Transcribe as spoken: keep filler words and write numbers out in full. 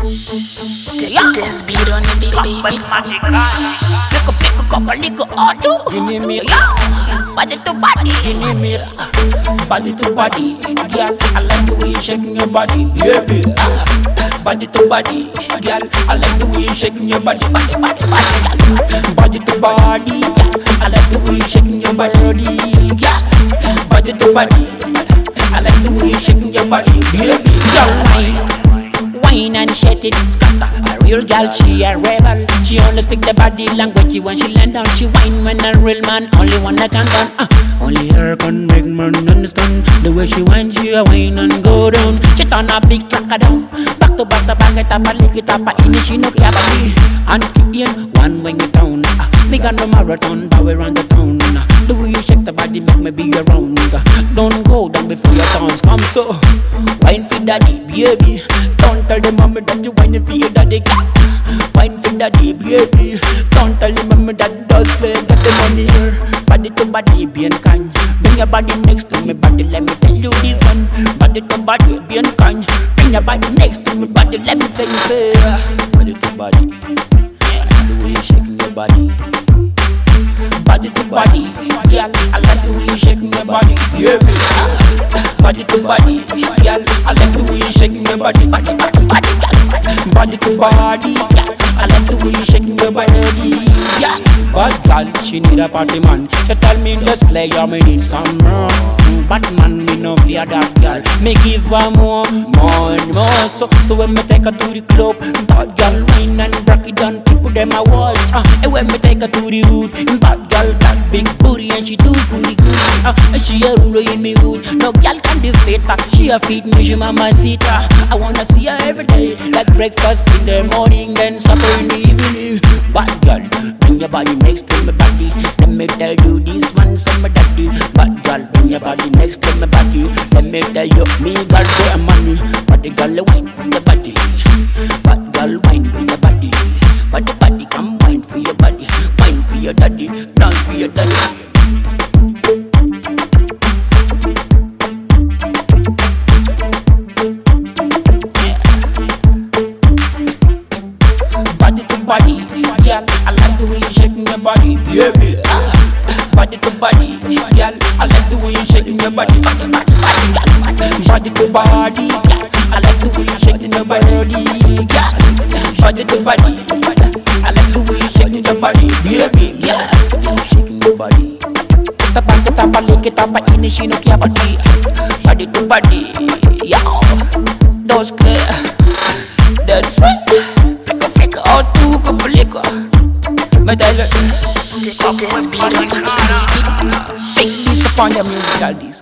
This beat on the beat, baby. Flick a flick a couple lick a auto. Give me Body to body. Give me body to body. Girl, I like the way you shaking your body. Yeah, baby. Body to body. Girl, I like the way you shaking your body. Body, body, body. Body to body. I like the way you shaking your body. Yeah. Body to body. I like the way you shaking your body. Yeah, baby. Yo, wine, wine and shake it, scatter. A real girl, she a rebel. She only speak the body language when she land down. She whine when a real man only one that can done. Uh, only her can make man understand the way she whine. She a whine and go down. She turn a big cracker down. Back to back to back, it up a lick it up a in. She no care about me. And keep in one when you down. Uh, me got no marathon, but we run the town. Uh, the way you shake the body make me be around. Uh, don't go down before your turns come. So whine for daddy, baby. Don't tell the mommy that you whining for your daddy. Wine for daddy, baby. Don't tell the mommy that does play. Got the money here. Body to body, be kind. Bring your body next to me, body. Let me tell you this one. Body to body, be kind. Bring your body next to me, body. Let me tell you say. Body to body. The way you shaking your body. Body to body, girl. I like the way you shaking your body. Yeah, baby. Body to body, girl. I like the way you shaking your body. Body, body, body, girl. Body to body, girl. I like the way you shaking your body. Yeah. Bad girl, she need a party man. She tell me just clear, you me need some more. Batman, me no fear that girl. Me give her more, more and more. So, so when me take her to the club, bad girl wine and break it down. People them a watch. Uh, and when me take her to the hood, bad girl got big booty and she do booty good. Uh, and she a ruler in me hood. No girl can defeat her. She a feed me, she mamacita. I wanna see her every day, like breakfast in the morning, then supper in the evening. Bad girl, bring your body next to my body. Let me tell you this one, some daddy. Bad girl, bring your body next to my body. Let me tell you, me got the money. Body girl, wine for your body. Bad girl, wine for your body. Body body, come wine for your body. Wine for your daddy, dance for your daddy. Body, girl, I like the way you shaking your body, baby. Ah, body to body, girl, I like the way you shaking your body, body, body, body, girl. Body to body, girl, I like the way you shaking your body, girl. Body to body, I like the way you shaking your body, baby, girl. Shaking your body. Tapa tapa lick it up, in she no care about me. Body to body, yo, those clear, that's sweet. All two couple liquor. But I look. This beat on the beat. Think this upon your musical.